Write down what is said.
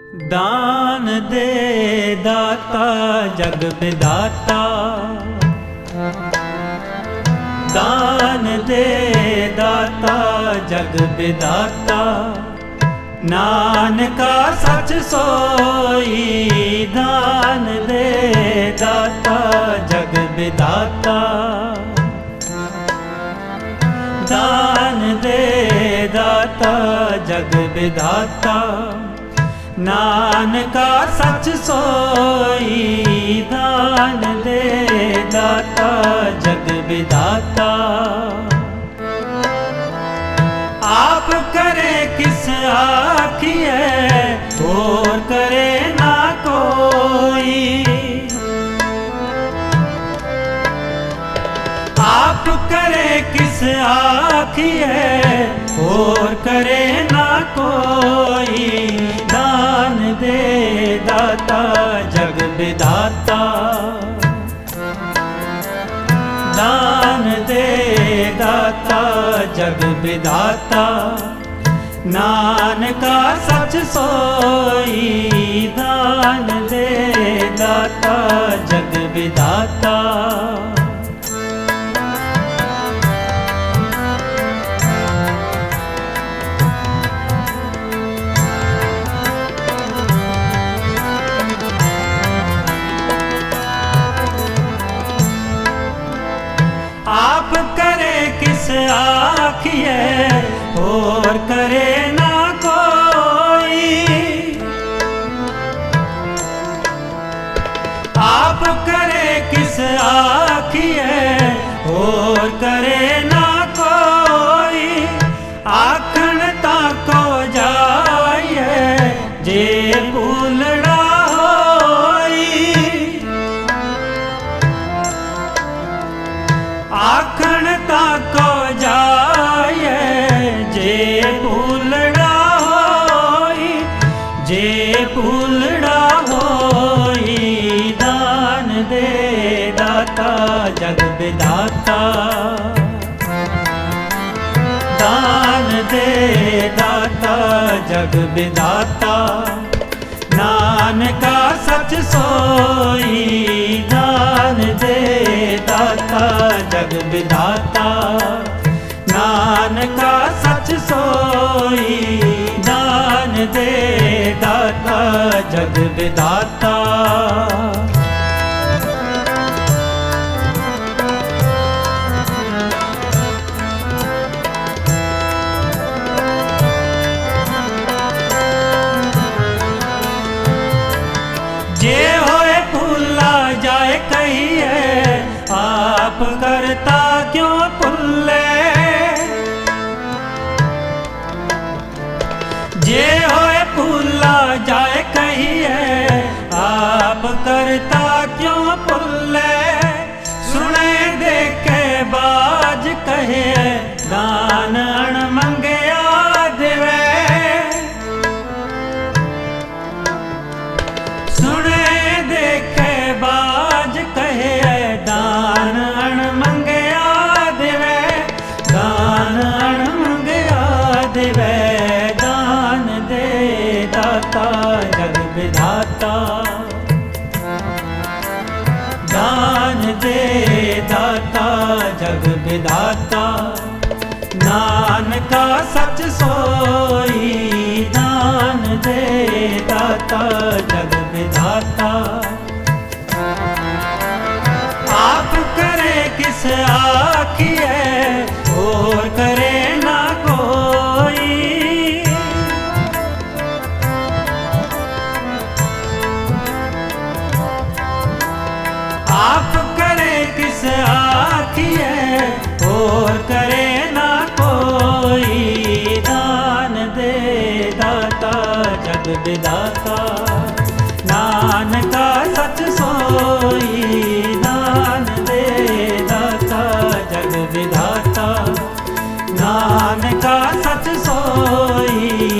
दान दे दाता जग विधाता, दान दे दाता जग विधाता, नानका सच सोई। दान दे दाता जग विधाता, दान दे दाता जग विधाता, नानका सच सोई। दान दे दाता जग विधाता, आप करे किस आखिए और करे ना कोई। आप करे किस आखिए और करे ना कोई। दान दे दाता जग विधाता, दान दे दाता जग विधाता, नानका सच सोई। दान दे दाता जग विधाता, आप करे किस आखिए और करे ना कोई। आप करे किस आखिए और करे ना कोई। आखण ताको जाइए जे भूलड़ा होई। आखण ताको जाइए जे भूलड़ा होई, जे भूलड़ा होई। दान दे दाता जग विधाता, दान दे दाता जग विधाता, नानका सच सोई। दान दे दाता जग विधाता, नानका सच सोई। दान दे दाता जग विधाता, जे होए भूला जाए कहिए आप करता क्यों भूले। जे होए भूला जाए कहिए आप करता क्यों भूले। सुने देखे बाज कहे दान अण मंगया देवे। सुने देखे बाज कहे दान अण मंगया देवे। दान अण मंगया देवे, दान दे दाता जग विधाता, दान दे दाता जग विधाता, नानका सच सोई। दान दे दाता जग विधाता, आप करे किस आखिए और करे ना कोई। आप करे किस आखिए और करे ना कोई। दान दे दाता जग विधाता, नानका सच सोई। दान दे दाता जग विधाता, नानका सच सोई।